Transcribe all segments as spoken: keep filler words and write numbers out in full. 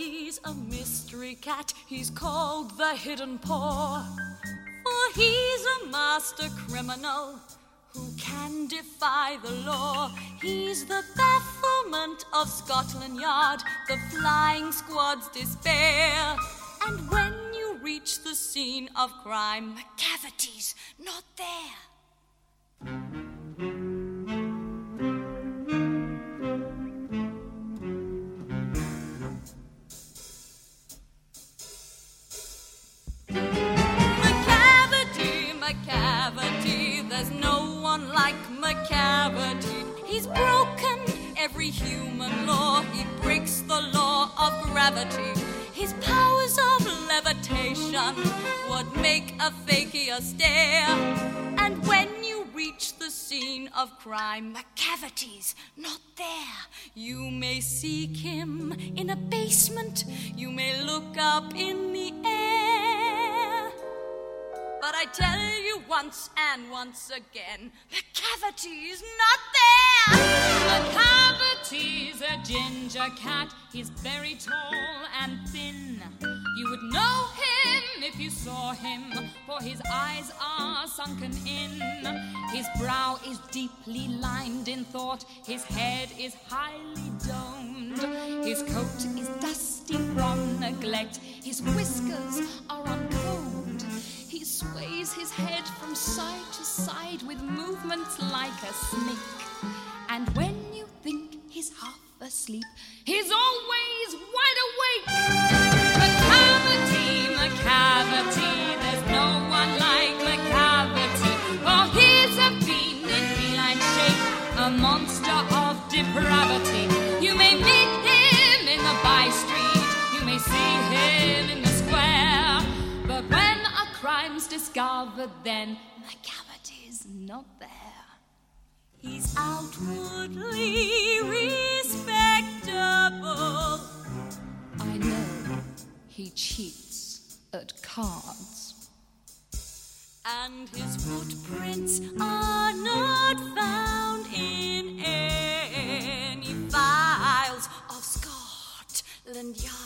He's a mystery cat, he's called the Hidden Paw. For he's a master criminal who can defy the law. He's the bafflement of Scotland Yard, the flying squad's despair. And when you reach the scene of crime, McCavity's not there. McCavity, there's no one like McCavity. He's broken every human law. He breaks the law of gravity. His powers of levitation would make a fakir stare. And when you reach the scene of crime, McCavity's not there. You may seek him in a basement. You may look up in the air. But I tell you once and once again, McCavity's not there! McCavity's a ginger cat. He's very tall and thin. You would know him if you saw him, for his eyes are sunken in. His brow is deeply lined in thought. His head is highly domed. His coat is dusty from neglect. His whiskers are uncombed. He sways his head from side to side with movements like a snake. And when you think he's half asleep, he's always wide awake. McCavity, McCavity, there's no one like McCavity. For he's a fiend in feline shape, a monster of depravity. You may meet him in the by-street, you may see him in the square. But when crime's discovered, then McCavity's not there. He's outwardly respectable. I know he cheats at cards. And his footprints are not found in any files of Scotland Yard.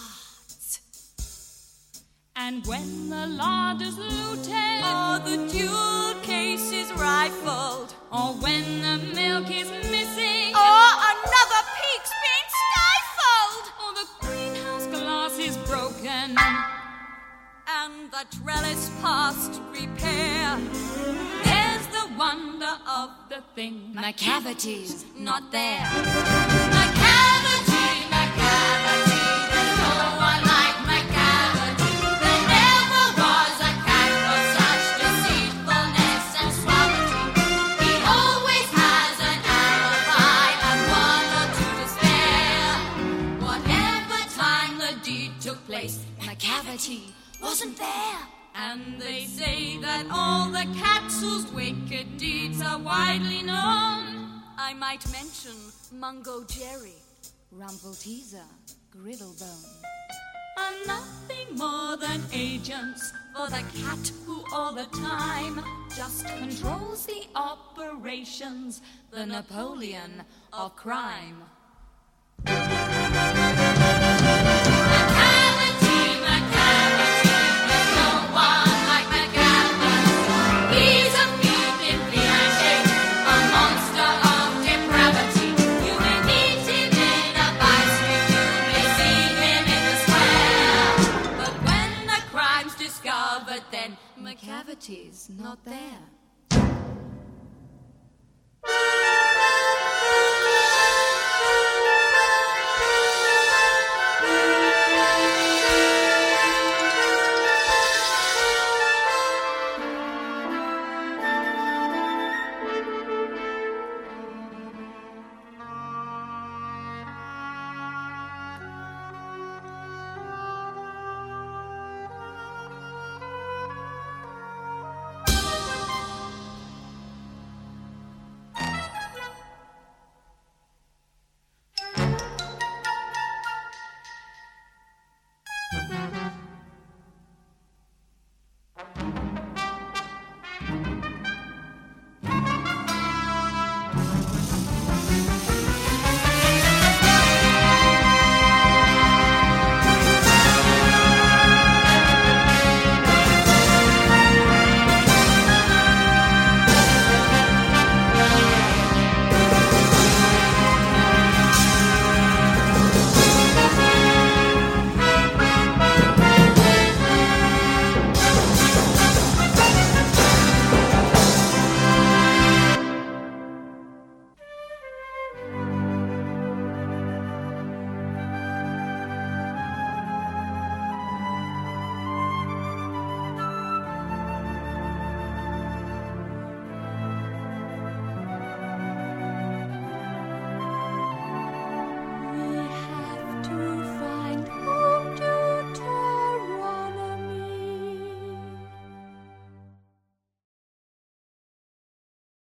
And when the larder's looted, or the jewel case is rifled, or when the milk is missing, or another peak's been stifled, or the greenhouse glass is broken, and the trellis past repair, there's the wonder of the thing. McCavity's not there. McCavity, McCavity, there's no one like McCavity. McCavity wasn't there. And they say that all the Catsel's wicked deeds are widely known. I might mention Mungo Jerry, Rumpelteazer, Griddlebone, are nothing more than agents for the cat who all the time just controls the operations, the Napoleon of crime. McCavity's not there.